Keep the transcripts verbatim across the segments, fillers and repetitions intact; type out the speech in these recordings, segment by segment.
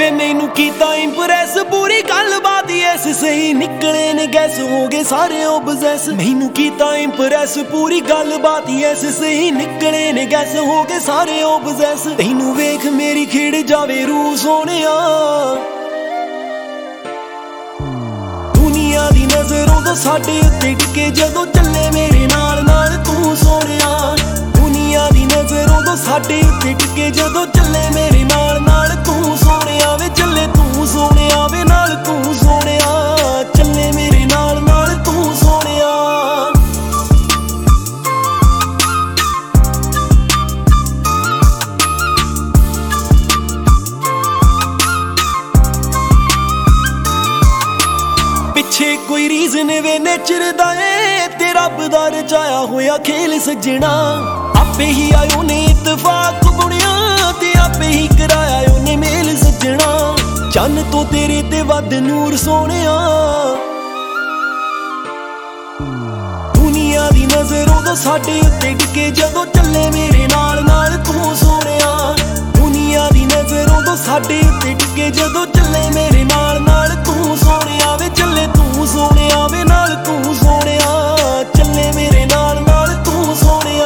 ਵੇ ਮੈਨੂੰ ਕੀਤਾ ਇੰਪ੍ਰੈਸ ਪੂਰੀ ਗੱਲਬਾਤ ਐਸ ਸਹੀ ਨਿਕਲੇ ਨੇ ਗੈਸ ਹੋ ਗਏ ਸਾਰੇ ਓਬਸੈਸ। ਮੈਨੂੰ ਕੀਤਾ ਇੰਪ੍ਰੈਸ ਪੂਰੀ ਗੱਲਬਾਤ ਐਸ ਸਹੀ ਨਿਕਲੇ ਨੇ ਗੈਸ ਹੋ ਗਏ ਸਾਰੇ ਓਬਸੈਸ। ਤੈਨੂੰ ਵੇਖ ਮੇਰੀ ਖਿੜ ਜਾਵੇ ਰੂਹ ਸੋਹਣਿਆ, ਦੁਨੀਆ ਦੀ ਨਜ਼ਰੋਂ ਤੋਂ ਸਾਡੇ ਉੱਤੇ ਟਿਕੇ ਜਦੋਂ ਚੱਲੇ ਮੇਰੇ ਨਾਲ ਨਾਲ ਤੂੰ ਸੋਹਣਿਆ। ਦੁਨੀਆ ਦੀ ਨਜ਼ਰੋਂ ਤੋਂ ਸਾਡੇ ਉੱਤੇ ਟਿਕੇ ਜਦੋਂ ਚੱਲੇ ਮੇਰੇ ਨਾਲ ਨਾਲ ਤੂੰ ਸੋਹਣਿਆ। ਵੇ ਚੱਲੇ ਤੂੰ ਸੋਹਣਿਆ, ਵੇ ਨਾਲ ਤੂੰ ਸੋਹਣਿਆ, ਚੱਲੇ ਮੇਰੇ ਨਾਲ ਨਾਲ ਤੂੰ ਸੋਹਣਿਆ। ਪਿੱਛੇ ਕੋਈ ਰੀਜ਼ਨ ਵੇ ਨੇਚਰ ਦਾ ਏ ਤੇ ਰੱਬ ਦਾ ਰਚਾਇਆ ਹੋਇਆ ਖੇਲ ਸੱਜਣਾ। ਆਪੇ ਹੀ ਆਇਓ ਨੇ ਇਤਫਾਕ ਬੁਣਿਆ ਤੇ ਆਪੇ ਹੀ ਕਰਾਇਆ ਉਹਨੇ ਮੇਲ ਸੱਜਣਾ। ਚੰਨ ਤੋਂ ਤੇਰੇ ਤੇ ਵੱਧ ਨੂਰ ਸੋਹਣਿਆ, ਦੁਨੀਆ ਦੀ ਨਜ਼ਰੋਂ ਤੋਂ ਸਾਡੇ ਉੱਤੇ ਟਿਕੇ ਜਦੋਂ ਚੱਲੇ ਮੇਰੇ ਨਾਲ ਨਾਲ ਤੂੰ ਸੋਹਣਿਆ। ਦੁਨੀਆ ਦੀ ਨਜ਼ਰੋਂ ਤੋਂ ਸਾਡੇ ਉੱਤੇ ਟਿਕੇ ਜਦੋਂ ਚੱਲੇ ਮੇਰੇ ਨਾਲ ਨਾਲ ਤੂੰ ਸੋਹਣਿਆ। ਵੇ ਚੱਲੇ ਤੂੰ ਸੋਹਣਿਆ, ਵੇ ਨਾਲ ਤੂੰ ਸੋਹਣਿਆ, ਚੱਲੇ ਮੇਰੇ ਨਾਲ ਨਾਲ ਤੂੰ ਸੋਹਣਿਆ।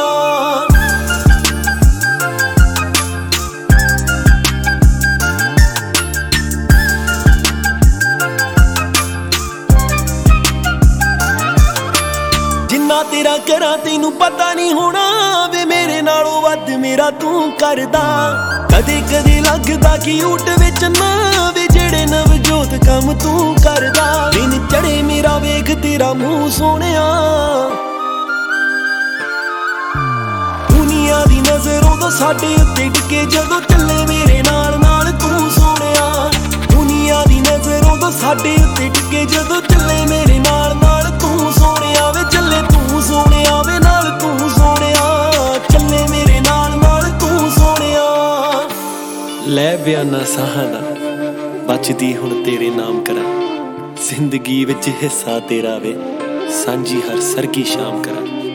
ਜਿੰਨਾ ਤੇਰਾ ਕਰਾਂ ਤੈਨੂੰ ਪਤਾ ਨਹੀਂ ਹੋਣਾ, ਵੇ ਮੇਰੇ ਨਾਲੋਂ ਵੱਧ ਮੇਰਾ ਤੂੰ ਕਰਦਾ। ਕਦੇ ਕਦੇ ਲੱਗਦਾ ਕਿ ਊਟ ਵਿੱਚ ਨਾ ਵੇ ਜਿਹੜੇ ਨਵਜੋਤ ਕੰਮ ਤੂੰ ਕਰਦਾ। ਦਿਨ ਚੜੇ ਮੇਰਾ ਵੇਖ ਤੇਰਾ ਮੂੰਹ ਸੋਹਣਿਆ, ਦੁਨੀਆ ਦੀ ਨਜ਼ਰੋਂ ਤੋਂ ਸਾਡੇ ਉੱਤੇ ਟਿਕੇ ਜਦੋਂ ਚੱਲੇ ਮੇਰੇ ਨਾਲ ਨਾਲ ਤੂੰ ਸੋਹਣਿਆ। ਦੁਨੀਆ ਦੀ ਨਜ਼ਰੋਂ ਤੋਂ ਸਾਡੇ ਉੱਤੇ ਟਿਕੇ ਜਦੋਂ ਚੱਲੇ ਮੇਰੇ ਨਾਲ ਨਾਲ ਤੂੰ ਸੋਹਣਿਆ। ਵੇ ਚੱਲੇ ਤੂੰ ਸੋਹਣਿਆ, ਵੇ ਨਾਲ ਤੂੰ ਸੋਹਣਿਆ, ਚੱਲੇ ਮੇਰੇ ਨਾਲ ਨਾਲ ਤੂੰ ਸੋਹਣਿਆ। ਲੈ ਬਿਆਨਾ ਸਾਹਾਂ ਦਾ ਬਚਦੀ ਹੁਣ ਤੇਰੇ ਨਾਮ ਕਰਾਂ, ਜ਼ਿੰਦਗੀ ਵਿੱਚ ਹਿੱਸਾ ਤੇਰਾ ਵੇ ਸਾਂਝੀ ਹਰ ਸਰਗੀ ਸ਼ਾਮ ਕਰਾਂ।